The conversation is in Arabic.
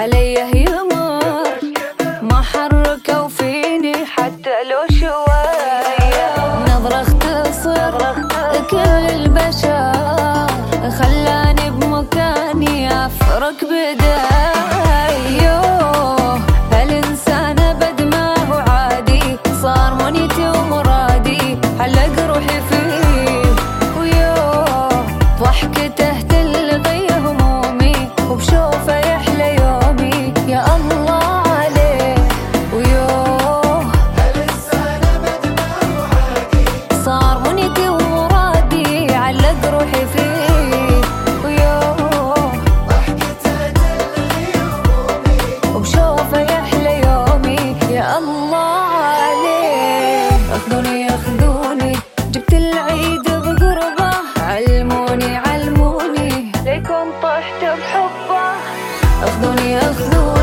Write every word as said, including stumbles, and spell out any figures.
عليه يمر ما حركوا فيني حتى لو شوية. نظرة اختصر كل البشر خلاني بمكاني افرق بداي. يوه هالإنسان أبد ما هو عادي، صار منيتي ومرادي علق روحي فيه. ويوه ضحكته تلغي همومي وبشوفه يحلى يومي يا الله عليه. ويوه هالإنسان أبد ما هو عادي، صار منيتي ومرادي علق روحي فيه. وبشوفه يحلى يومي يا الله عليه. اخذوني اخذوني جبت العيد بقربه، علموني علموني ليكون طحت بحبه. اخذوني اخذوني